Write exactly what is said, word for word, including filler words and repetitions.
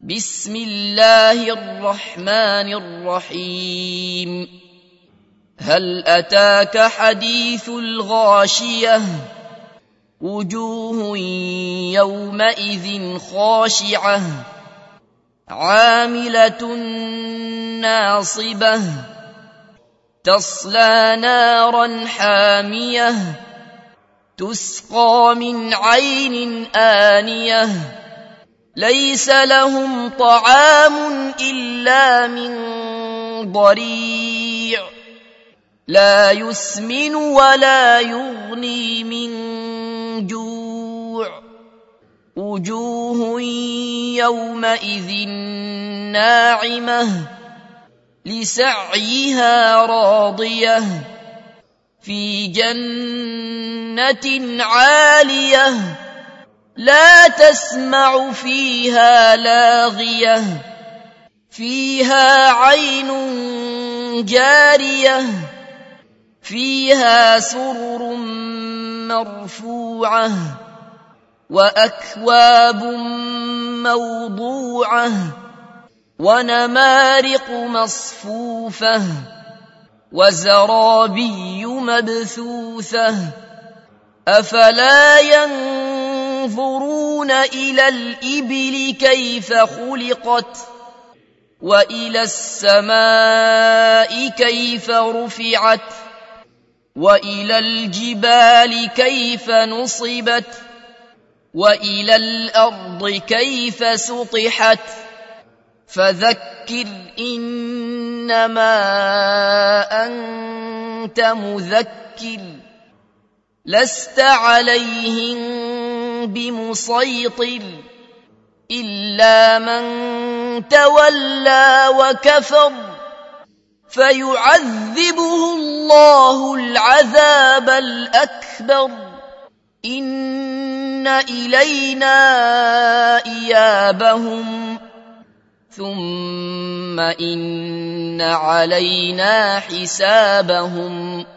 بسم الله الرحمن الرحيم هل أتاك حديث الغاشية وجوه يومئذ خاشعة عاملة ناصبة تصلى نارا حامية تسقى من عين آنية ليس لهم طعام إلا من ضريع لا يسمن ولا يغني من جوع وجوه يومئذ ناعمة لسعيها راضية في جنة عالية لا تسمع فيها لاغية فيها عين جارية فيها سرر مرفوعة وأكواب موضوعة ونمارق مصفوفة وزرابي مبثوثة أفلا ينظرون إلى الإبل كيف خلقت وإلى السماء كيف رفعت وإلى الجبال كيف نصبت وإلى الأرض كيف سطحت فذكر إنما أنت مذكر لست عليهم بمسيطر إلا من تولى وكفر فيعذبه الله العذاب الأكبر إن إلينا إيابهم ثم إن علينا حسابهم